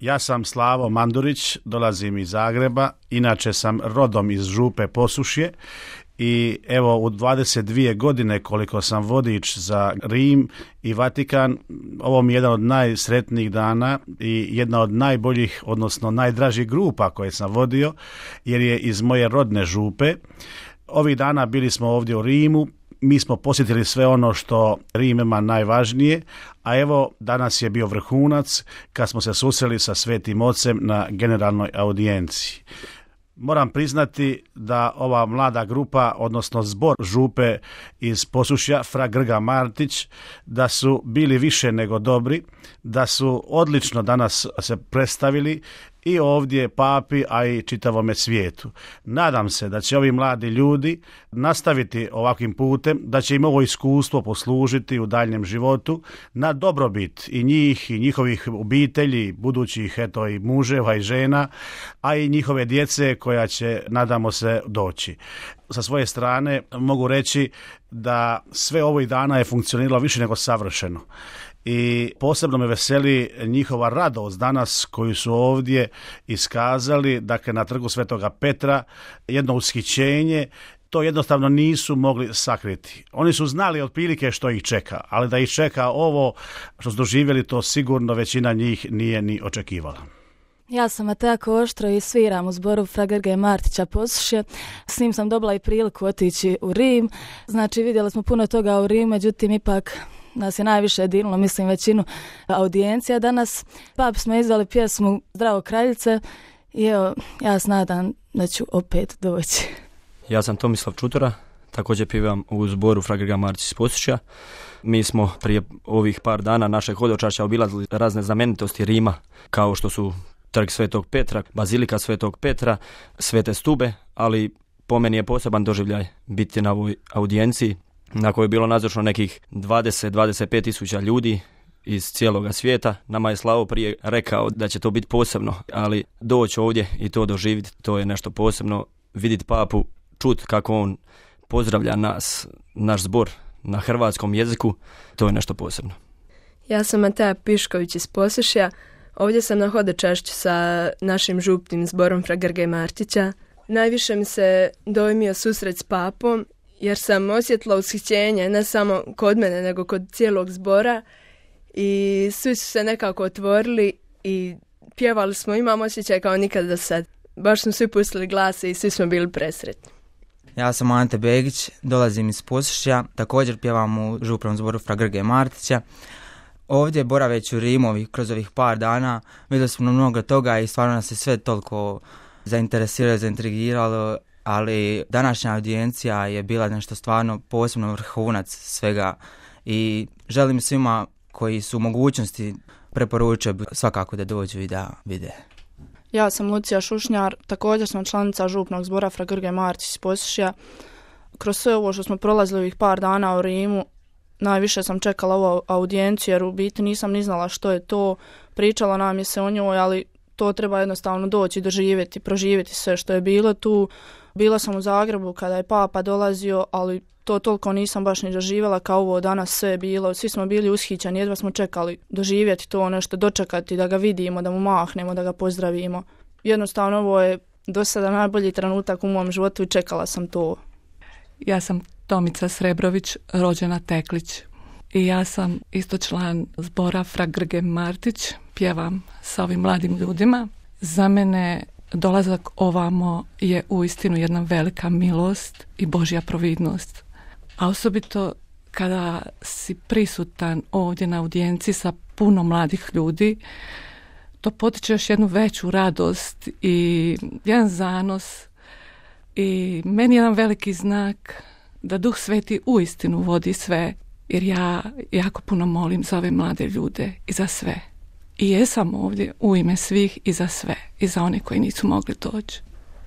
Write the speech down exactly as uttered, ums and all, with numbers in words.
Ja sam Slavo Mandurić, dolazim iz Zagreba, inače sam rodom iz Župe Posušje i evo u dvadeset dvije godine koliko sam vodič za Rim i Vatikan, ovo mi je jedan od najsretnijih dana i jedna od najboljih, odnosno najdražih grupa koje sam vodio, jer je iz moje rodne Župe. Ovih dana bili smo ovdje u Rimu, mi smo posjetili sve ono što Rim ima najvažnije, a evo danas je bio vrhunac kad smo se susreli sa Svetim Ocem na generalnoj audijenciji. Moram priznati da ova mlada grupa, odnosno zbor Župe iz Posušja, fra Grga Martić, da su bili više nego dobri, da su odlično danas se predstavili i ovdje papi, a i čitavome svijetu. Nadam se da će ovi mladi ljudi nastaviti ovakvim putem, da će im ovo iskustvo poslužiti u daljnjem životu na dobrobit i njih i njihovih obitelji, budućih eto i muževa i žena, a i njihove djece koja će, nadamo se, doći. Sa svoje strane mogu reći da sve ovih dana je funkcioniralo više nego savršeno. I posebno me veseli njihova radost danas koju su ovdje iskazali, dakle na trgu Svetoga Petra, jedno ushićenje, to jednostavno nisu mogli sakriti. Oni su znali otprilike što ih čeka, ali da ih čeka ovo što su doživjeli, to sigurno većina njih nije ni očekivala. Ja sam Mateja Koštro i sviram u zboru fra Grge Martića Posušje. S njim sam dobila i priliku otići u Rim. Znači vidjeli smo puno toga u Rimu, međutim ipak nas je najviše dirnulo, mislim, većinu audijencija danas. Pap smo izveli pjesmu Zdravo kraljice i evo, ja se nadam da ću opet doći. Ja sam Tomislav Čutora, također pjevam u zboru fra Grga Martić iz Posušja. Mi smo prije ovih par dana našeg hodočašća obilazili razne znamenitosti Rima, kao što su Trg Svetog Petra, Bazilika Svetog Petra, Svete Stube, ali po meni je poseban doživljaj biti na ovoj audijenciji, na kojoj je bilo nazočno nekih dvadeset do dvadeset pet tisuća ljudi iz cijeloga svijeta. Nama je Slavo prije rekao da će to biti posebno, ali doći ovdje i to doživjeti, to je nešto posebno. Vidjeti papu, čut kako on pozdravlja nas, naš zbor na hrvatskom jeziku, to je nešto posebno. Ja sam Mateja Pišković iz Posušja. Ovdje sam na hodočašću sa našim župnim zborom fra Grge Martića. Najviše mi se dojmio susret s papom, jer sam osjetila ushićenje ne samo kod mene, nego kod cijelog zbora i svi su se nekako otvorili i pjevali smo, imam osjećaj kao nikad do sad. Baš smo svi pustili glase i svi smo bili presretni. Ja sam Ante Begić, dolazim iz Posušja, također pjevam u župnom zboru fra Grge Martića. Ovdje boraveći u Rimovi kroz ovih par dana vidjeli smo mnogo toga i stvarno nas je sve toliko zainteresiralo, zaintrigiralo, ali današnja audijencija je bila nešto stvarno posebno, vrhunac svega i želim svima koji su u mogućnosti, preporučujem svakako da dođu i da vide. Ja sam Lucija Šušnjar, također sam članica župnog zbora fra Grge Martić iz Posušja. Kroz sve ovo što smo prolazili ovih par dana u Rimu, najviše sam čekala ovu audijenciju jer u biti nisam ni znala što je to. Pričalo nam je se o njoj, ali to treba jednostavno doći, doživjeti, proživjeti sve što je bilo tu. Bila sam u Zagrebu kada je papa dolazio, ali to toliko nisam baš ni doživjela kao ovo danas sve je bilo. Svi smo bili ushićeni, jedva smo čekali doživjeti to, nešto dočekati, da ga vidimo, da mu mahnemo, da ga pozdravimo. Jednostavno ovo je do sada najbolji trenutak u mom životu i čekala sam to. Ja sam Tomica Srebrović, rođena Teklić. I ja sam isto član zbora fra Grge Martić, pjevam sa ovim mladim ljudima. Za mene dolazak ovamo je uistinu jedna velika milost i Božja providnost. A osobito kada si prisutan ovdje na audijenciji sa puno mladih ljudi, to potiče još jednu veću radost i jedan zanos i meni je jedan veliki znak da Duh Sveti uistinu vodi sve, jer ja jako puno molim za ove mlade ljude i za sve. I jesam ovdje u ime svih i za sve, i za one koji nisu mogli doći.